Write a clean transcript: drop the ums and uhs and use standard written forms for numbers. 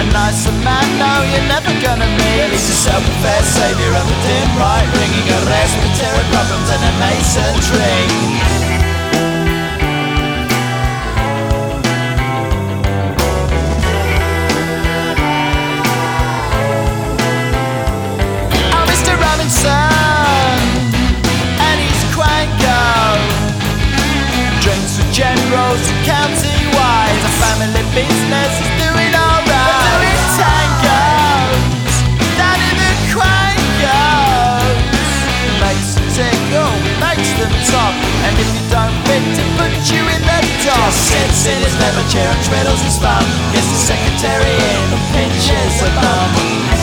A nicer man, no, you're never gonna meet. He's a self-professed saviour of the dim right, ringing a respiratory problems and a mason tree. And he's Quango, drinks with generals and county-wise. A family business is doing alright. We're doing tangos, Danny the Quangos. Makes them tickle, makes them top. And if you don't fit, to put you in the dock. Just sits in his leather chair and twiddles his thumb. Gets the secretary in and pinches a bum.